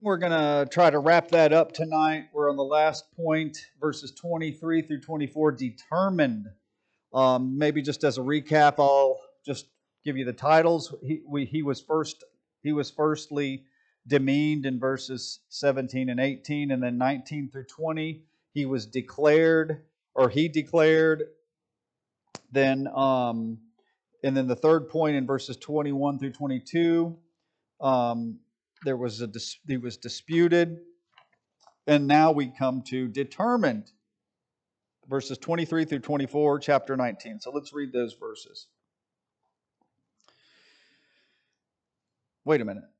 We're going to try to wrap that up tonight. We're on the last point, verses 23 through 24, determined. Maybe just as a recap, I'll just give you the titles. He was firstly demeaned in verses 17 and 18, and then 19 through 20, he was declared, or he declared. Then, and then the third point in verses 21 through 22, he was disputed, and now we come to determined, verses 23 through 24, chapter 19. So let's read those verses. Wait a minute.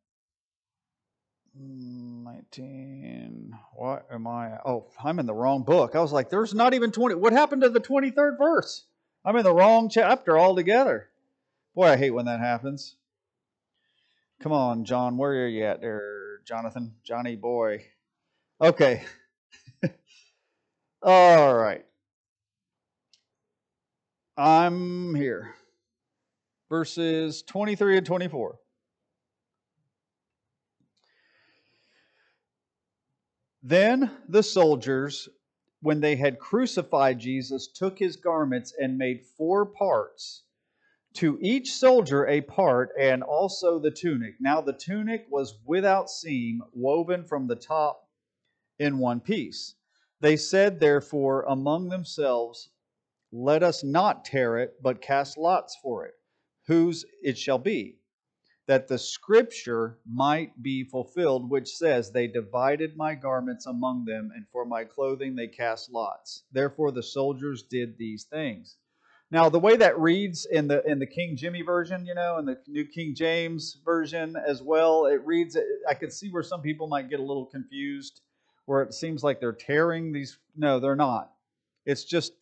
19. What am I? Oh, I'm in the wrong book. I was like, there's not even 20. What happened to the 23rd verse? I'm in the wrong chapter altogether. Boy, I hate when that happens. Come on, John. Where are you at there, Jonathan? Johnny boy. Okay. All right. I'm here. Verses 23 and 24. Then the soldiers, when they had crucified Jesus, took his garments and made 4 parts, to each soldier a part, and also the tunic. Now the tunic was without seam, woven from the top in one piece. They said, therefore, among themselves, let us not tear it, but cast lots for it, whose it shall be, that the scripture might be fulfilled, which says, they divided my garments among them, and for my clothing they cast lots. Therefore the soldiers did these things. Now, the way that reads in the King Jimmy version, and the New King James version as well, it reads, I could see where some people might get a little confused, where it seems like they're tearing these. No, they're not. It's just,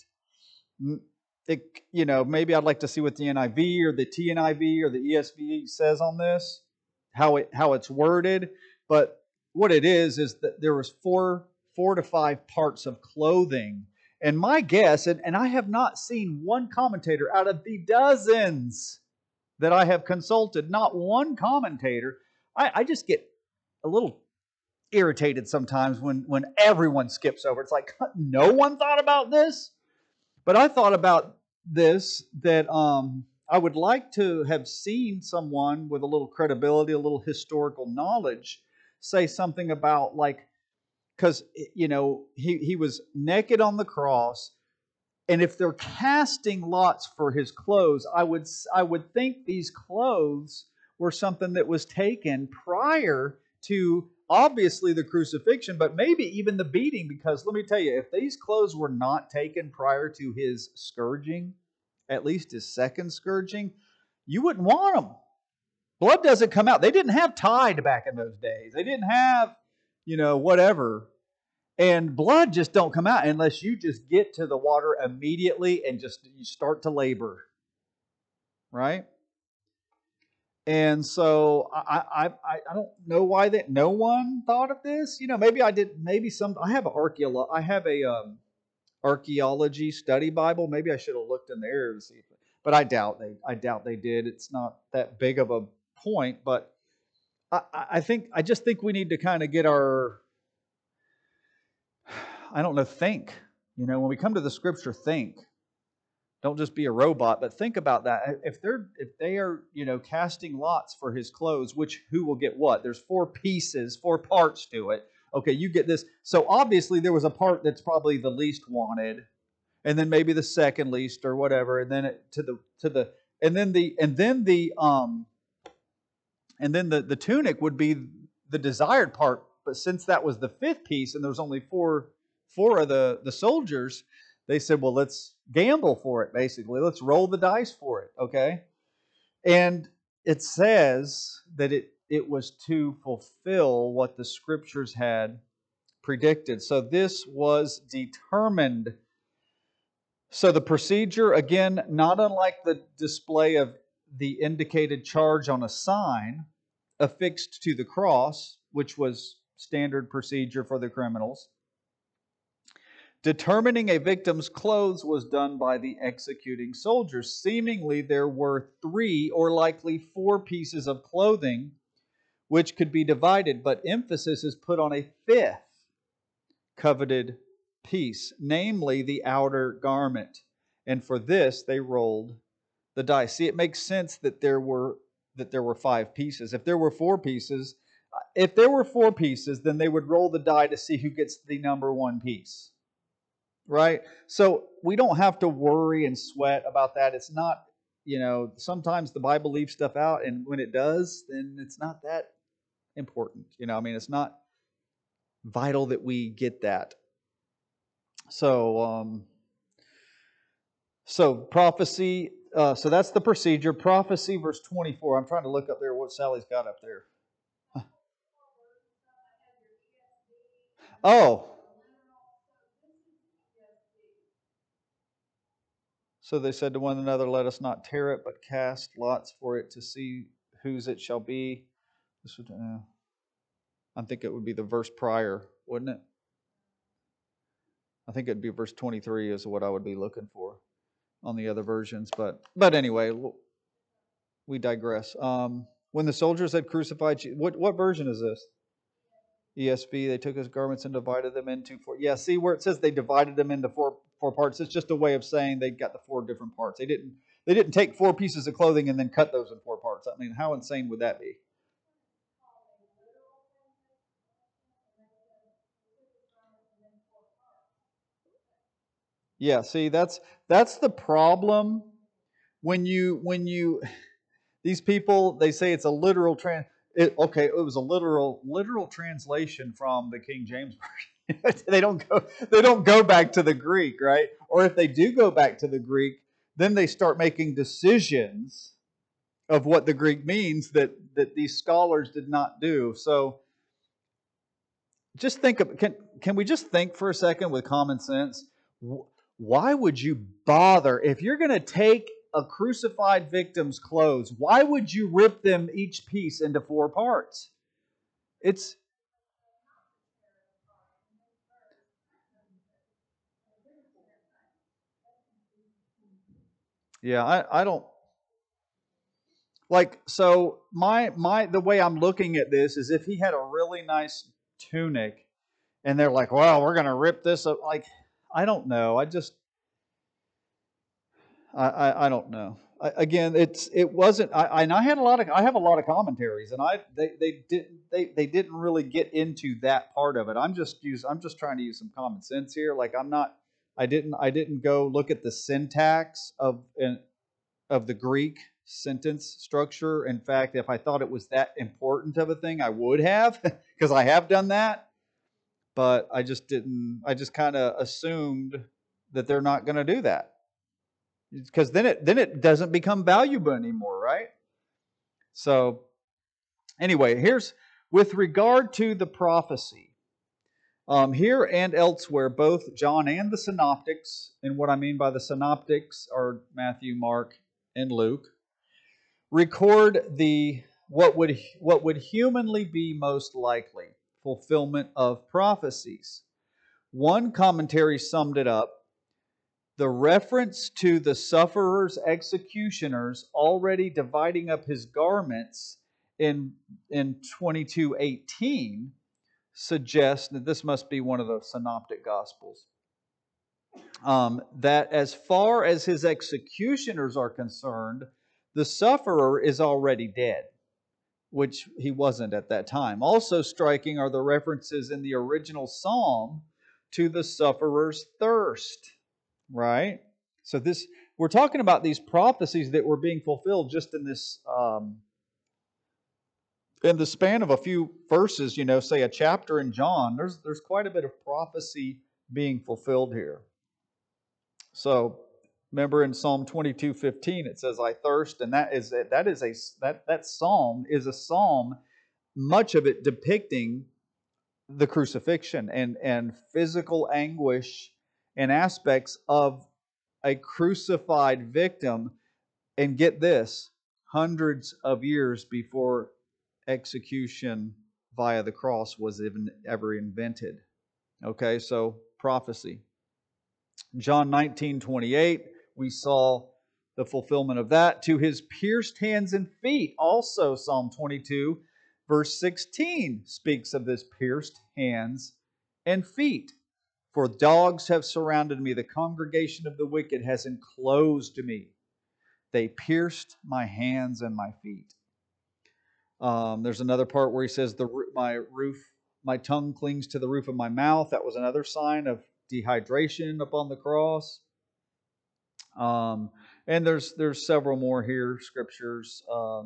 maybe I'd like to see what the NIV or the TNIV or the ESV says on this, how it's worded. But what it is that there was four to five parts of clothing. And my guess, and I have not seen one commentator out of the dozens that I have consulted, not one commentator. I just get a little irritated sometimes when everyone skips over. It's like, no one thought about this? But I thought about this, that I would like to have seen someone with a little credibility, a little historical knowledge, say something about, like, because he was naked on the cross, and if they're casting lots for his clothes, I would think these clothes were something that was taken prior to, obviously, the crucifixion, but maybe even the beating, because let me tell you, if these clothes were not taken prior to his scourging, at least his second scourging, you wouldn't want them. Blood doesn't come out. They didn't have Tide back in those days. They didn't have, whatever. And blood just don't come out unless you just get to the water immediately and you start to labor. Right? And so I don't know why that no one thought of this. Maybe I did. Maybe I have a archaeology study Bible. Maybe I should have looked in there to see. But I doubt they did. It's not that big of a point. But I just think we need to kind of get our, think. When we come to the Scripture, think. Don't just be a robot, but think about that. If they are, casting lots for his clothes, who will get what? There's 4 pieces, 4 parts to it. Okay, you get this. So obviously there was a part that's probably the least wanted, and then maybe the second least or whatever, and then the tunic would be the desired part. But since that was the 5th piece, and there was only four of the soldiers, they said, well, let's gamble for it, basically. Let's roll the dice for it, okay? And it says that it was to fulfill what the Scriptures had predicted. So this was determined. So the procedure, again, not unlike the display of the indicated charge on a sign affixed to the cross, which was standard procedure for the criminals. Determining a victim's clothes was done by the executing soldiers. Seemingly, there were 3 or likely 4 pieces of clothing which could be divided, but emphasis is put on a fifth coveted piece, namely the outer garment. And for this they rolled the dice. See, it makes sense that there were 5 pieces. If there were 4 pieces, then they would roll the die to see who gets the number 1 piece. Right? So we don't have to worry and sweat about that. It's not, sometimes the Bible leaves stuff out, and when it does, then it's not that important. It's not vital that we get that. So prophecy, so that's the procedure. Prophecy, verse 24. I'm trying to look up there what Sally's got up there. Oh. So they said to one another, let us not tear it, but cast lots for it to see whose it shall be. This would, I think it would be the verse prior, wouldn't it? I think it'd be verse 23 is what I would be looking for on the other versions. But anyway, we digress. When the soldiers had crucified, what version is this? ESV. They took his garments and divided them into 4. Yeah, see where it says they divided them into four parts. It's just a way of saying they got the 4 different parts. They didn't take 4 pieces of clothing and then cut those in 4 parts. I mean, how insane would that be? Yeah, see, that's the problem when you these people, they say it's a literal it was a literal translation from the King James Version. They don't go back to the Greek, right? Or if they do go back to the Greek, then they start making decisions of what the Greek means that these scholars did not do. So just think of can we just think for a second with common sense? Why would you bother if you're going to take a crucified victim's clothes? Why would you rip them each piece into 4 parts? I don't like, so the way I'm looking at this is if he had a really nice tunic and they're like, well, we're going to rip this up. Like, I don't know. I don't know. Again, it wasn't. I have a lot of commentaries, and they didn't really get into that part of it. I'm just trying to use some common sense here. Like I didn't go look at the syntax of the Greek sentence structure. In fact, if I thought it was that important of a thing, I would have, because I have done that. But I just didn't. I just kind of assumed that they're not going to do that, because then it doesn't become valuable anymore, right? So anyway, here's with regard to the prophecy. Here and elsewhere, both John and the synoptics, and what I mean by the synoptics are Matthew, Mark, and Luke, record what would humanly be most likely fulfillment of prophecies. One commentary summed it up: the reference to the sufferer's executioners already dividing up his garments in 22:18 suggests that this must be one of the synoptic gospels. That as far as his executioners are concerned, the sufferer is already dead, which he wasn't at that time. Also striking are the references in the original psalm to the sufferer's thirst. Right? So we're talking about these prophecies that were being fulfilled just in this, in the span of a few verses, say a chapter in John. There's quite a bit of prophecy being fulfilled here. So remember in Psalm 22:15 it says, "I thirst," and that psalm is a psalm, much of it depicting the crucifixion and physical anguish and aspects of a crucified victim. And get this, hundreds of years before execution via the cross was ever invented. Okay, so prophecy. John 19:28, we saw the fulfillment of that. To his pierced hands and feet, also Psalm 22, Verse 16 speaks of this pierced hands and feet. For dogs have surrounded me. The congregation of the wicked has enclosed me. They pierced my hands and my feet. There's another part where he says, my tongue clings to the roof of my mouth. That was another sign of dehydration upon the cross. And there's several more here, scriptures.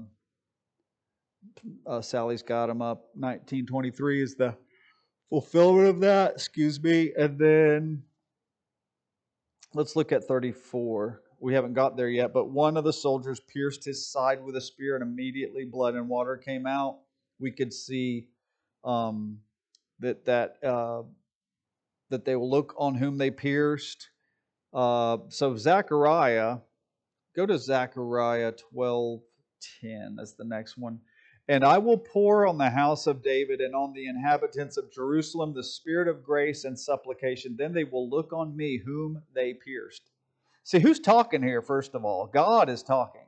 Sally's got them up. 1923 is the fulfillment of that. Excuse me. And then let's look at 34. We haven't got there yet, but one of the soldiers pierced his side with a spear, and immediately blood and water came out. We could see that they will look on whom they pierced. So Zechariah, go to Zechariah 12:10. That's the next one. And I will pour on the house of David and on the inhabitants of Jerusalem the spirit of grace and supplication. Then they will look on me whom they pierced. See, who's talking here, first of all? God is talking.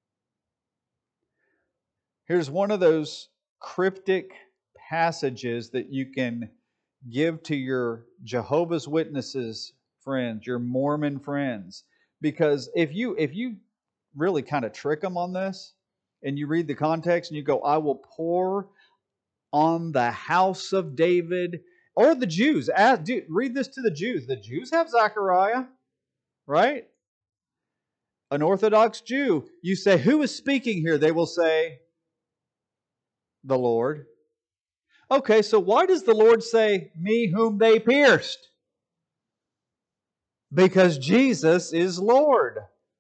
Here's one of those cryptic passages that you can give to your Jehovah's Witnesses friends, your Mormon friends. Because if you really kind of trick them on this, and you read the context and you go, I will pour on the house of David, or the Jews. Read this to the Jews. The Jews have Zechariah, right? An Orthodox Jew. You say, who is speaking here? They will say, the Lord. Okay, so why does the Lord say, me whom they pierced? Because Jesus is Lord.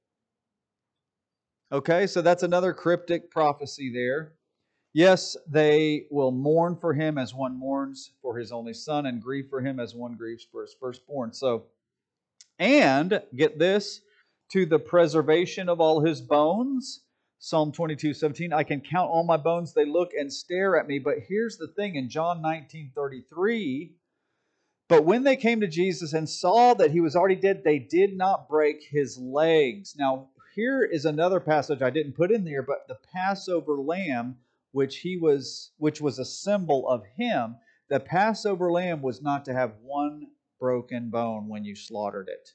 Okay, so that's another cryptic prophecy there. Yes, they will mourn for him as one mourns for his only son, and grieve for him as one grieves for his firstborn. So, and get this, to the preservation of all his bones. Psalm 22:17. I can count all my bones, they look and stare at me. But here's the thing in John 19:33. But when they came to Jesus and saw that he was already dead, they did not break his legs. Now, here is another passage I didn't put in there, but the Passover lamb, which was a symbol of him, the Passover lamb was not to have one broken bone when you slaughtered it.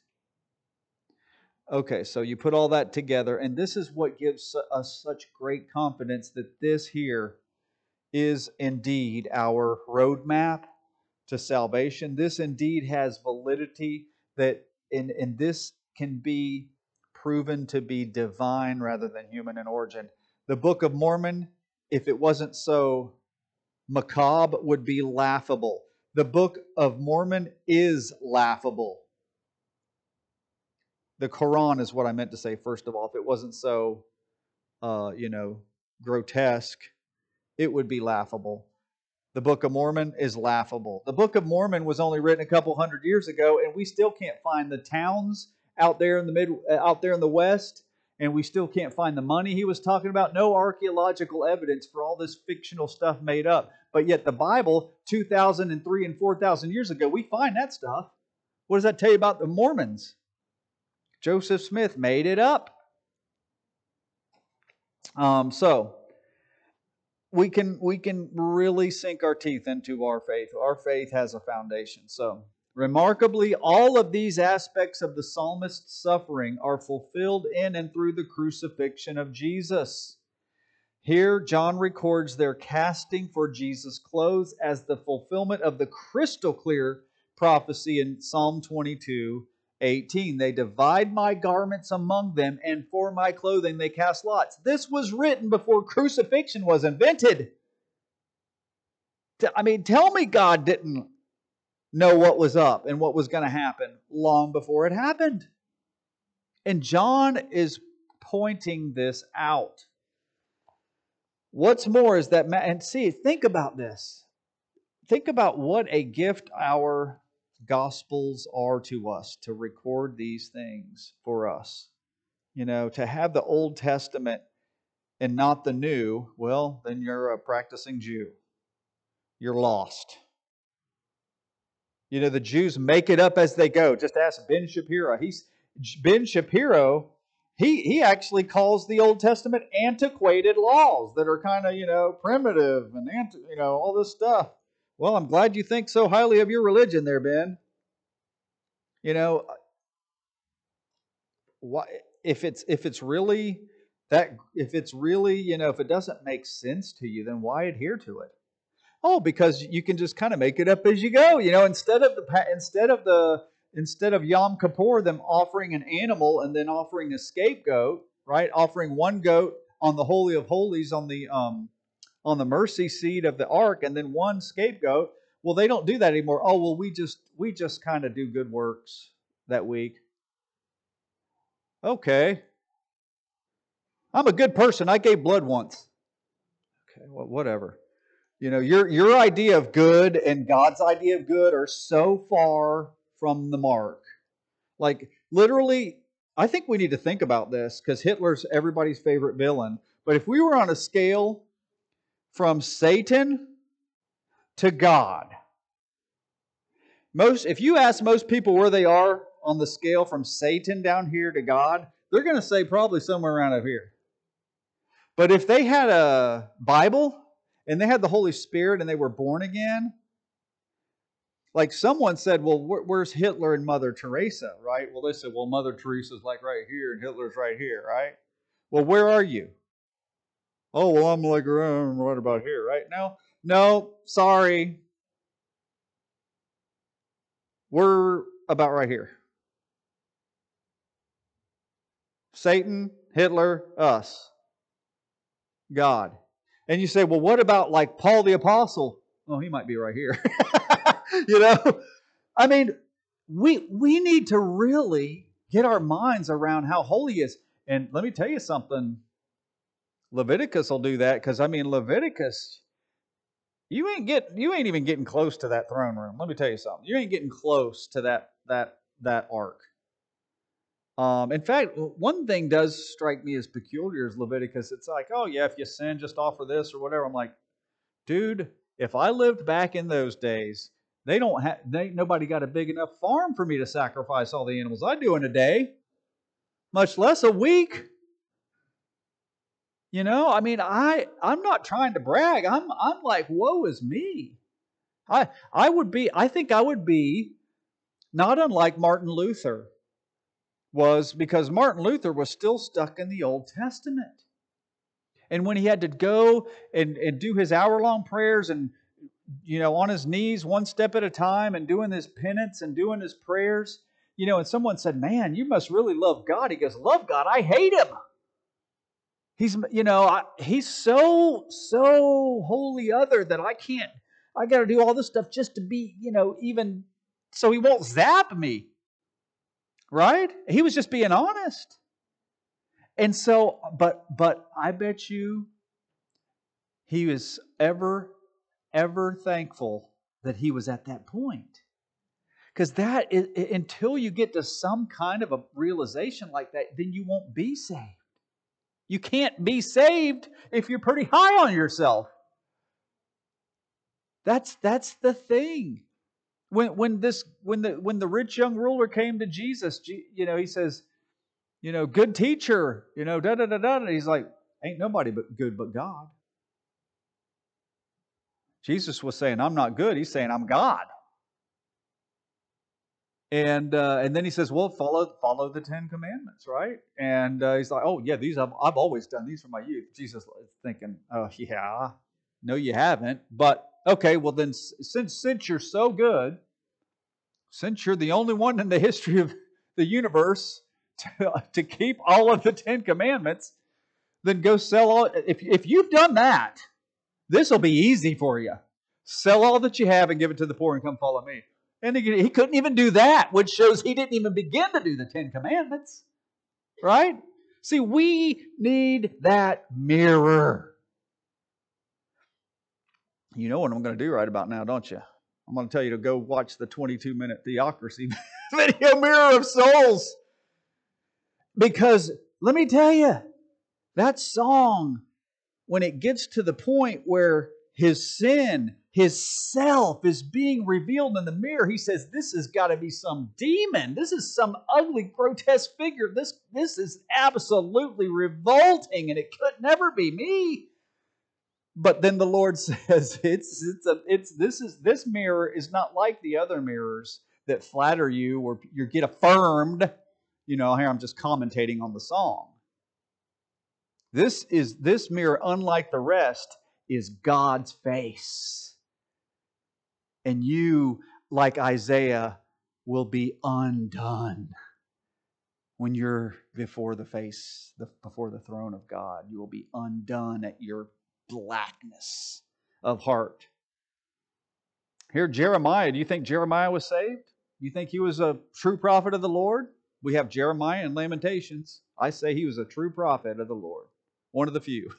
Okay, so you put all that together, and this is what gives us such great confidence that this here is indeed our roadmap to salvation. This indeed has validity, that in this can be proven to be divine rather than human in origin. The Book of Mormon, if it wasn't so macabre, would be laughable. The Book of Mormon is laughable. The Quran is what I meant to say, first of all. If it wasn't so, grotesque, it would be laughable. The Book of Mormon is laughable. The Book of Mormon was only written a couple hundred years ago, and we still can't find the towns out there in the West, and we still can't find the money he was talking about. No archaeological evidence for all this fictional stuff made up. But yet the Bible, 2,000 and 3,000 and 4,000 years ago, we find that stuff. What does that tell you about the Mormons? Joseph Smith made it up. So we can really sink our teeth into our faith. Our faith has a foundation. So remarkably, all of these aspects of the psalmist's suffering are fulfilled in and through the crucifixion of Jesus. Here, John records their casting for Jesus' clothes as the fulfillment of the crystal clear prophecy in Psalm 22:18. They divide my garments among them, and for my clothing they cast lots. This was written before crucifixion was invented. I mean, tell me God didn't know what was up and what was going to happen long before it happened. And John is pointing this out. What's more is that, and see, think about this. Think about what a gift our Gospels are to us, to record these things for us. To have the Old Testament and not the New, well, then you're a practicing Jew. You're lost. The Jews make it up as they go. Just ask Ben Shapiro. Ben Shapiro, he actually calls the Old Testament antiquated laws that are kind of primitive and all this stuff. Well, I'm glad you think so highly of your religion, there, Ben. You know, why if it's really if it doesn't make sense to you, then why adhere to it? Oh, because you can just kind of make it up as you go. Instead of Yom Kippur, them offering an animal and then offering a scapegoat, right? Offering one goat on the Holy of Holies on the mercy seat of the ark, and then one scapegoat. Well, they don't do that anymore. Oh, well, we just kind of do good works that week. Okay, I'm a good person. I gave blood once. Okay, well, whatever. Your idea of good and God's idea of good are so far from the mark. Like, literally, I think we need to think about this, because Hitler's everybody's favorite villain. But if we were on a scale from Satan to God, if you ask most people where they are on the scale from Satan down here to God, they're going to say probably somewhere around up here. But if they had a Bible and they had the Holy Spirit and they were born again, like someone said, well, where's Hitler and Mother Teresa, right? Well, they said, well, Mother Teresa's like right here and Hitler's right here, right? Well, where are you? Oh, well, I'm like right about here, right? No, sorry. We're about right here. Satan, Hitler, us, God. And you say, well, what about like Paul the Apostle? Oh, he might be right here. I mean, we need to really get our minds around how holy he is. And let me tell you something. Leviticus will do that, because Leviticus, you ain't even getting close to that throne room. Let me tell you something. You ain't getting close to that ark. In fact, one thing does strike me as peculiar is Leviticus. It's like, oh yeah, if you sin, just offer this or whatever. I'm like, dude, if I lived back in those days, nobody got a big enough farm for me to sacrifice all the animals I do in a day, much less a week. I'm not trying to brag. I'm like, woe is me. I think I would be not unlike Martin Luther was, because Martin Luther was still stuck in the Old Testament. And when he had to go and do his hour-long prayers and on his knees one step at a time and doing his penance and doing his prayers, and someone said, man, you must really love God. He goes, love God? I hate him. He's so wholly other that I got to do all this stuff just to be, even so he won't zap me. Right? He was just being honest. And so, but I bet you he was ever thankful that he was at that point. Because until you get to some kind of a realization like that, then you won't be saved. You can't be saved if you're pretty high on yourself. That's the thing. When the rich young ruler came to Jesus, he says, good teacher, da da da da. And he's like, ain't nobody but good but God. Jesus was saying, I'm not good. He's saying, I'm God. And then he says, well, follow the 10 Commandments, right? And he's like, oh yeah, these I've always done these from my youth. Jesus is thinking, oh yeah, no, you haven't. But okay, well then, since you're so good, since you're the only one in the history of the universe to keep all of the 10 Commandments, then go sell all. If you've done that, this will be easy for you. Sell all that you have and give it to the poor and come follow me. And he couldn't even do that, which shows he didn't even begin to do the 10 Commandments. Right? See, we need that mirror. You know what I'm going to do right about now, don't you? I'm going to tell you to go watch the 22-minute Theocracy video, Mirror of Souls. Because let me tell you, that song, when it gets to the point where his sin, his self is being revealed in the mirror. He says, this has got to be some demon. This is some ugly, grotesque figure. This is absolutely revolting, and it could never be me. But then the Lord says, this mirror is not like the other mirrors that flatter you or you get affirmed. Here I'm just commentating on the song. This mirror, unlike the rest, is God's face. And you, like Isaiah, will be undone when you're before the throne of God. You will be undone at your blackness of heart. Here, Jeremiah, do you think Jeremiah was saved? Do you think he was a true prophet of the Lord? We have Jeremiah and Lamentations. I say he was a true prophet of the Lord. One of the few.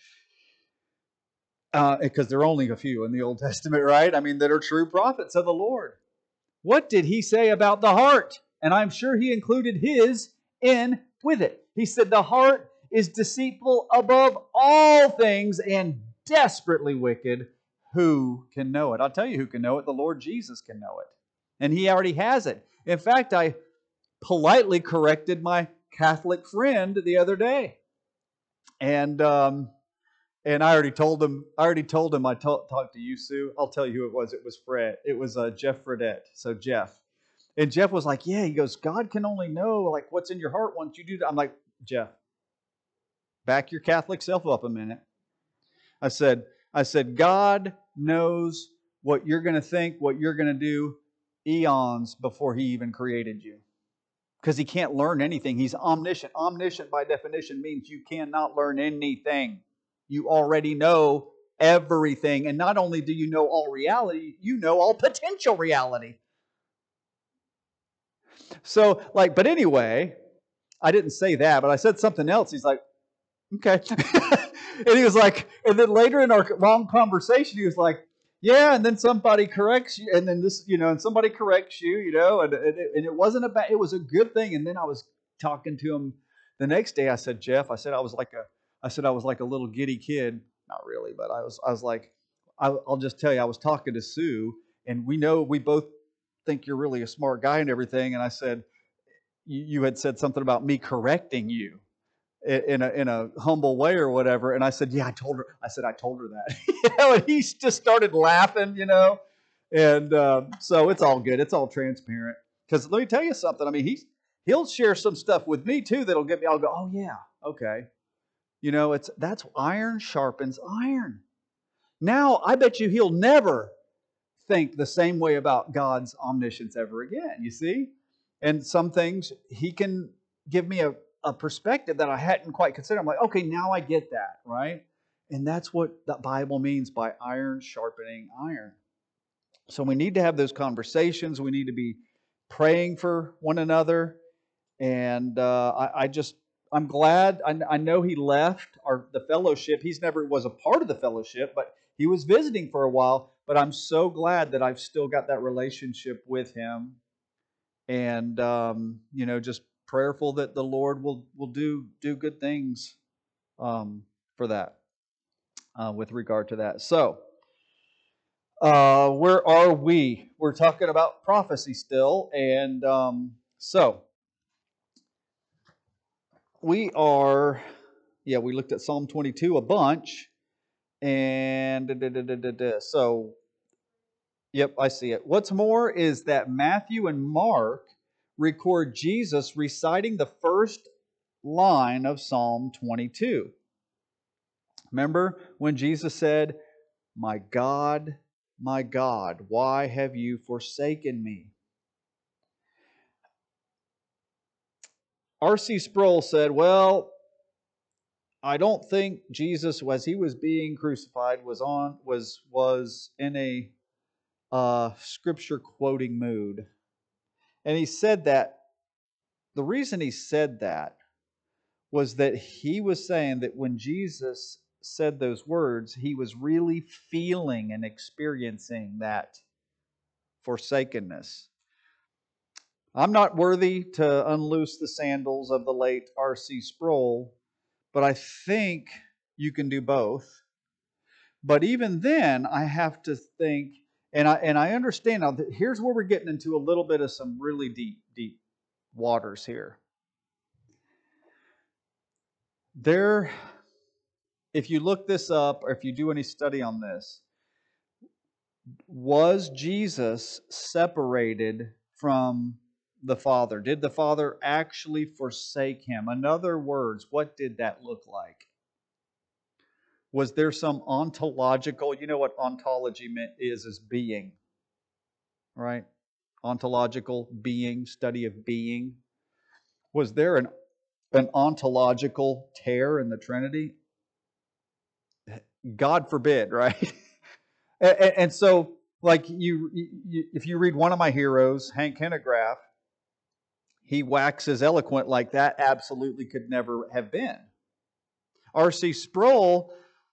Because there are only a few in the Old Testament, right? I mean, that are true prophets of the Lord. What did he say about the heart? And I'm sure he included his in with it. He said, the heart is deceitful above all things and desperately wicked. Who can know it? I'll tell you who can know it. The Lord Jesus can know it. And he already has it. In fact, I politely corrected my Catholic friend the other day. And I already told him. I talked to you, Sue. I'll tell you who it was. It was Fred. It was Jeff Fredette. So Jeff. And Jeff was like, yeah, he goes, God can only know like what's in your heart once you do that. I'm like, Jeff, back your Catholic self up a minute. I said, God knows what you're going to think, what you're going to do eons before he even created you. Because he can't learn anything. He's omniscient. Omniscient by definition means you cannot learn anything. You already know everything. And not only do you know all reality, you know all potential reality. So, but anyway, I didn't say that, but I said something else. He's like, okay. And he was like, and then later in our long conversation, he was like, yeah, and then somebody corrects you, and then this, and somebody corrects you, and it wasn't it was a good thing. And then I was talking to him the next day. I said, Jeff, I said I was like a little giddy kid. Not really, but I was like, I'll just tell you, I was talking to Sue, and we both think you're really a smart guy and everything. And I said, you had said something about me correcting you in a humble way or whatever. And I said, yeah, I told her that. And he just started laughing, And so it's all good. It's all transparent. Because let me tell you something. I mean, he'll share some stuff with me too that'll get me. I'll go, oh yeah, okay. That's iron sharpens iron. Now I bet you he'll never think the same way about God's omniscience ever again. You see, and some things he can give me a perspective that I hadn't quite considered. I'm like, okay, now I get that, right? And that's what the Bible means by iron sharpening iron. So we need to have those conversations. We need to be praying for one another. And I'm glad. I know he left the fellowship. He's never was a part of the fellowship, but he was visiting for a while. But I'm so glad that I've still got that relationship with him. And, just prayerful that the Lord will do good things for that, with regard to that. So, where are we? We're talking about prophecy still. And so, we looked at Psalm 22 a bunch. And so, yep, I see it. What's more is that Matthew and Mark record Jesus reciting the first line of Psalm 22. Remember when Jesus said, my God, why have you forsaken me? R.C. Sproul said, well, I don't think Jesus, as he was being crucified, was in a scripture quoting mood. And he said that the reason he said that was that he was saying that when Jesus said those words, he was really feeling and experiencing that forsakenness. I'm not worthy to unloose the sandals of the late R.C. Sproul, but I think you can do both. But even then, I have to think, and I understand now. Here's where we're getting into a little bit of some really deep waters here. There, if you look this up, or if you do any study on this, was Jesus separated from the Father? Did the Father actually forsake him? In other words, what did that look like? Was there some ontological, you know what ontology is being, right? Ontological being, study of being. Was there an ontological tear in the Trinity? God forbid, right? And so, like if you read one of my heroes, Hank Hanegraaff, he waxes eloquent like that absolutely could never have been. R.C. Sproul,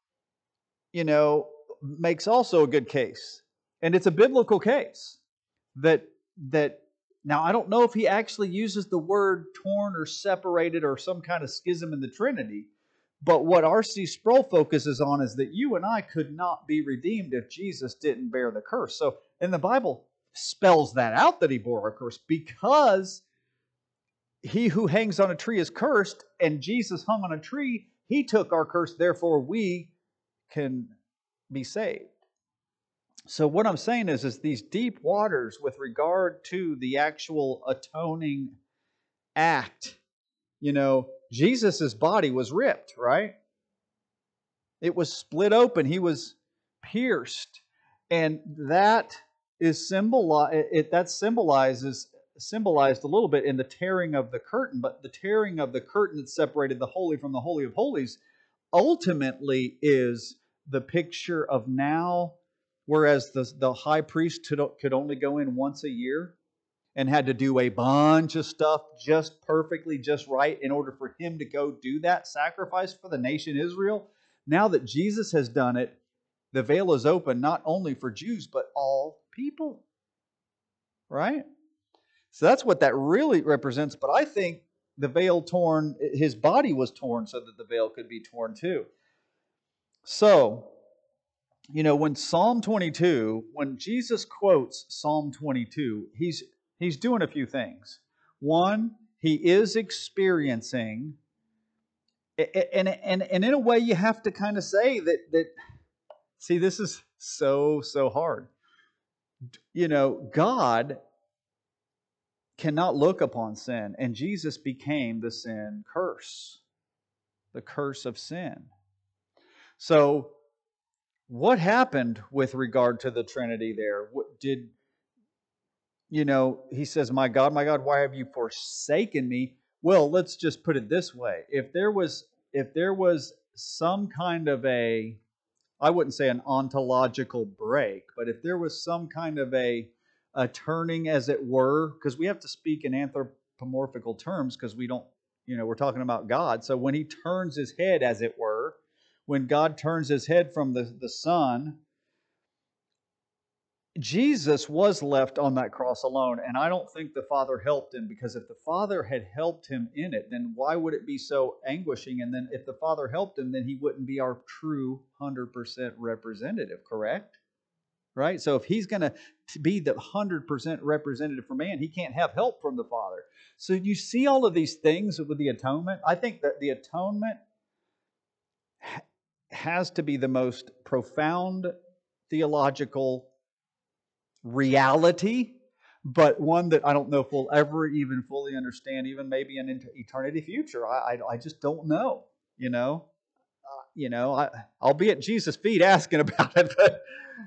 makes also a good case, and it's a biblical case that now I don't know if he actually uses the word torn or separated or some kind of schism in the Trinity, but what R.C. Sproul focuses on is that you and I could not be redeemed if Jesus didn't bear the curse. So, and the Bible spells that out that he bore our curse, because he who hangs on a tree is cursed, and Jesus hung on a tree. He took our curse, therefore we can be saved. So what I'm saying is these deep waters with regard to the actual atoning act, Jesus' body was ripped, right? It was split open. He was pierced. And that is symbolized a little bit in the tearing of the curtain, but the tearing of the curtain that separated the holy from the Holy of Holies ultimately is the picture of now, whereas the high priest could only go in once a year and had to do a bunch of stuff just perfectly, just right, in order for him to go do that sacrifice for the nation Israel. Now that Jesus has done it, the veil is open not only for Jews, but all people. Right? So that's what that really represents. But I think the veil torn, his body was torn so that the veil could be torn too. So, when Psalm 22, when Jesus quotes Psalm 22, he's doing a few things. One, he is experiencing, and in a way you have to kind of say that see, this is so hard. God cannot look upon sin, and Jesus became the sin curse, the curse of sin. So, what happened with regard to the Trinity there? He says, my God, why have you forsaken me? Well, let's just put it this way. If there was some kind of I wouldn't say an ontological break, but if there was some kind of a turning, as it were, because we have to speak in anthropomorphical terms, because we don't, we're talking about God. So when he turns his head, as it were, when God turns his head from the Son, Jesus was left on that cross alone, and I don't think the Father helped him, because if the Father had helped him in it, then why would it be so anguishing? And then if the Father helped him, then he wouldn't be our true 100% representative, correct? Right? So if he's going to be the 100% representative for man, he can't have help from the Father. So you see all of these things with the atonement. I think that the atonement has to be the most profound theological reality, but one that I don't know if we'll ever even fully understand, even maybe in eternity future. I just don't know. I'll be at Jesus' feet asking about it, but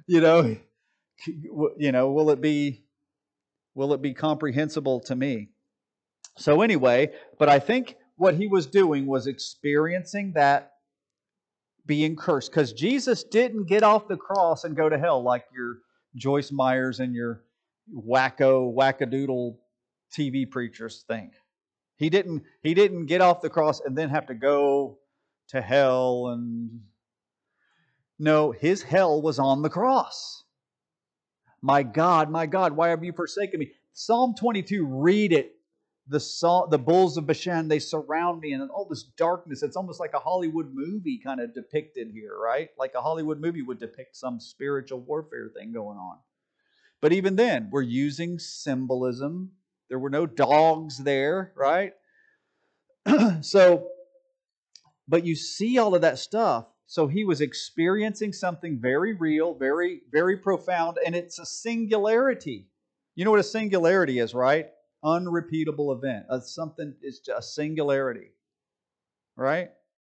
will it be comprehensible to me? So anyway, but I think what he was doing was experiencing that being cursed, because Jesus didn't get off the cross and go to hell like your Joyce Myers and your wackadoodle TV preachers think. He didn't get off the cross and then have to go to hell. And no, his hell was on the cross. My God, why have you forsaken me? Psalm 22, read it. the bulls of Bashan, they surround me, and all this darkness. It's almost like a Hollywood movie kind of depicted here, right? Like a Hollywood movie would depict some spiritual warfare thing going on. But even then, we're using symbolism. There were no dogs there, right? So, but you see all of that stuff. So he was experiencing something very real, very, very profound, and it's a singularity. You know what a singularity is, right? Unrepeatable event. Something is just a singularity, right?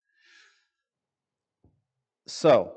So,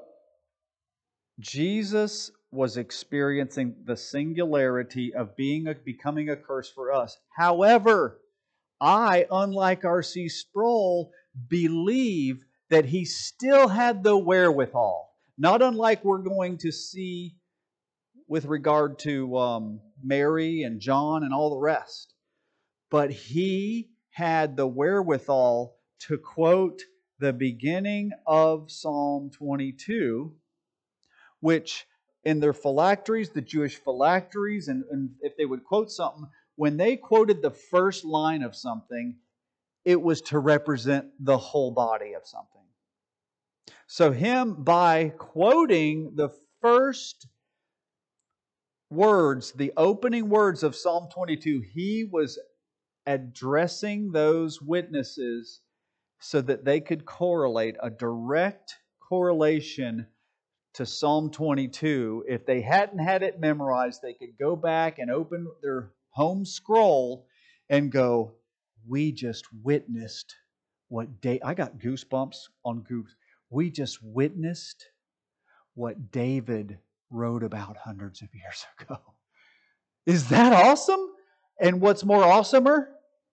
Jesus was experiencing the singularity of becoming a curse for us. However, I, unlike R.C. Sproul, believe that he still had the wherewithal. Not unlike we're going to see with regard to Mary and John and all the rest. But he had the wherewithal to quote the beginning of Psalm 22, which in their phylacteries, the Jewish phylacteries, and if they would quote something, when they quoted the first line of something, it was to represent the whole body of something. So him, by quoting the first words, the opening words of Psalm 22, he was addressing those witnesses so that they could correlate, a direct correlation to Psalm 22. If they hadn't had it memorized, they could go back and open their home scroll and go, we just witnessed what I got goosebumps on goose. We just witnessed what David wrote about hundreds of years ago. Is that awesome? And what's more awesomer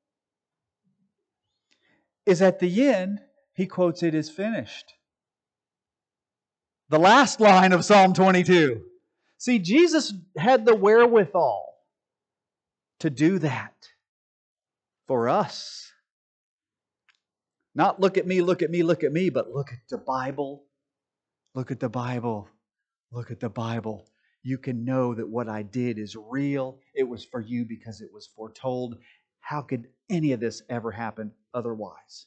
is at the end, he quotes, "It is finished." The last line of Psalm 22. See, Jesus had the wherewithal to do that for us. Not look at me, look at me, look at me, but look at the Bible. Look at the Bible. Look at the Bible. You can know that what I did is real. It was for you because it was foretold. How could any of this ever happen otherwise?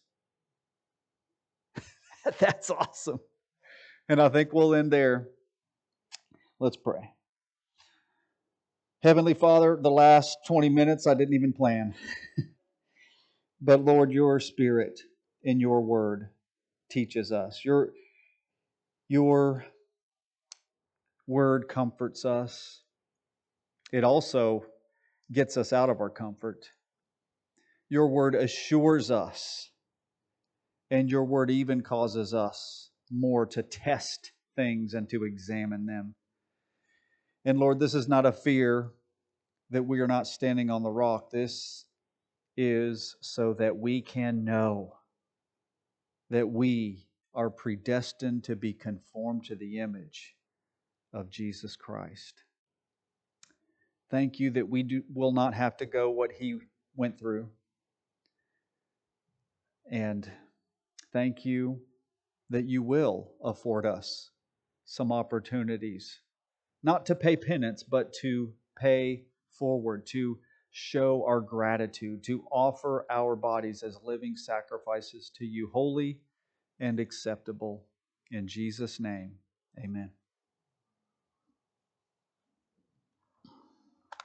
That's awesome. And I think we'll end there. Let's pray. Heavenly Father, the last 20 minutes I didn't even plan. But Lord, your Spirit in your word teaches us. Your word comforts us. It also gets us out of our comfort. Your word assures us. And your word even causes us more to test things and to examine them. And Lord, this is not a fear that we are not standing on the rock. This is so that we can know that we are predestined to be conformed to the image of Jesus Christ. Thank you that we will not have to go what he went through. And thank you that you will afford us some opportunities, not to pay penance, but to pay forward, to show our gratitude, to offer our bodies as living sacrifices to you, holy and acceptable. In Jesus' name, amen.